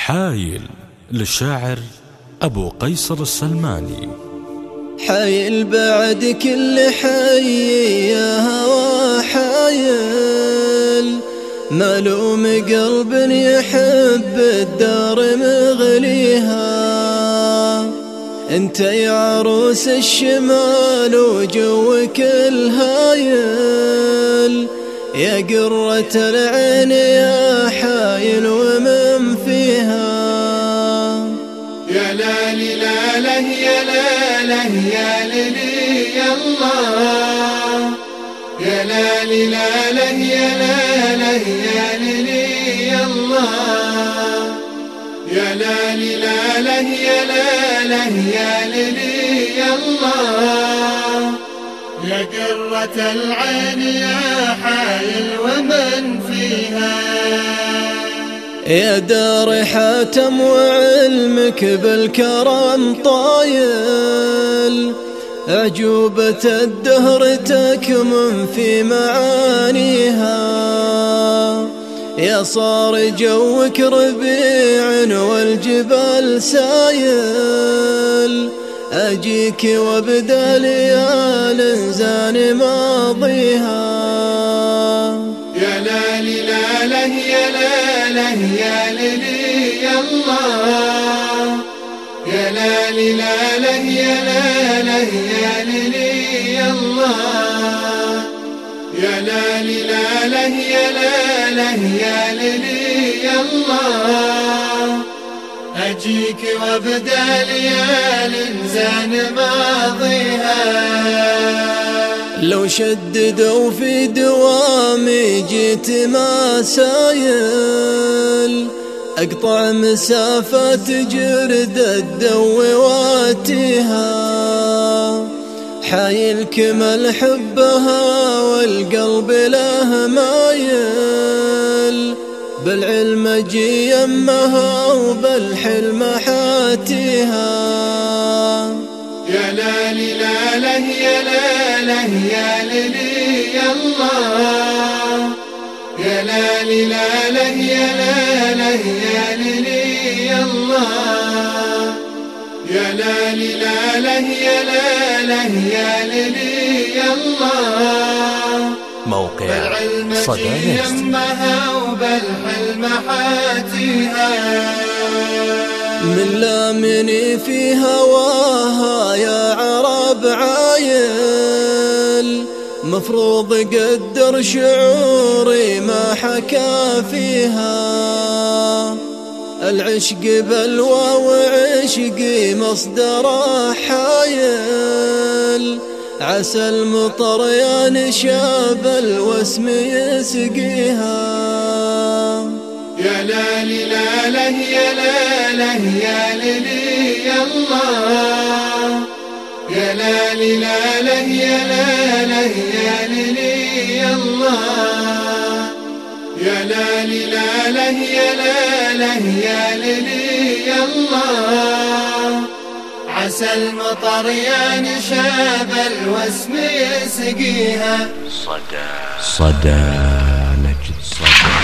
حايل للشاعر أبو قيصر السلماني. حايل بعد كل حي يا هوى حايل، ملوم قلب يحب الدار مغليها. انت يا عروس الشمال وجوك الهايل، يا قرة العين يا حايل ومن فيها. يا لالي لاله يا لاله يا ليلي يا الله، يا لالي لاله يا لاله يا ليلي يا الله، يا لالي لاله يا لاله يا ليلي يا الله، يا قرة العين يا حايل ومن فيها. يا دار حاتم وعلمك بالكرم طايل، أعجوبة الدهر تكمن في معانيها. يا صار جوك ربيع والجبال سايل، أجيك وابدا ليال زان ماضيها. يا لالي لاله يا لاله يا ليلي يا الله، يا لالي لاله يا لاله يا ليلي يا الله، يا لالي لاله يا لاله يا ليلي يا الله، أجيك وابدا ليال زان ماضيها. لو شددوا في دوامي جيت ما سايل، أقطع مسافة جرد الدواتها. حايلك مل حبها والقلب له مايل، بالعلم جي يمها وبالحلم حاتيها. يا لالي لاله يا لاله يا ليلي يا الله، يا لالي لاله يا لاله يا ليلي يا الله، يا لالي لاله يا لاله يا ليلي يا الله، موقع صدى يمها وبالحلم حاتيها. من لامني في هواها يا عرب عايل، مفروض قدر شعوري ما حكى فيها. العشق بلوى وعشقي مصدره حايل، عسى المطر ينشاب الوسم يسقيها. يا لالي لاله يا لاله يا ليلي يا الله، يا لالي لاله يا لاله يا ليلي يا الله، يا لالي لاله يا لاله يا ليلي يا الله، عسى المطر ينشاب الوسم يسقيها. صدى نجد صدى.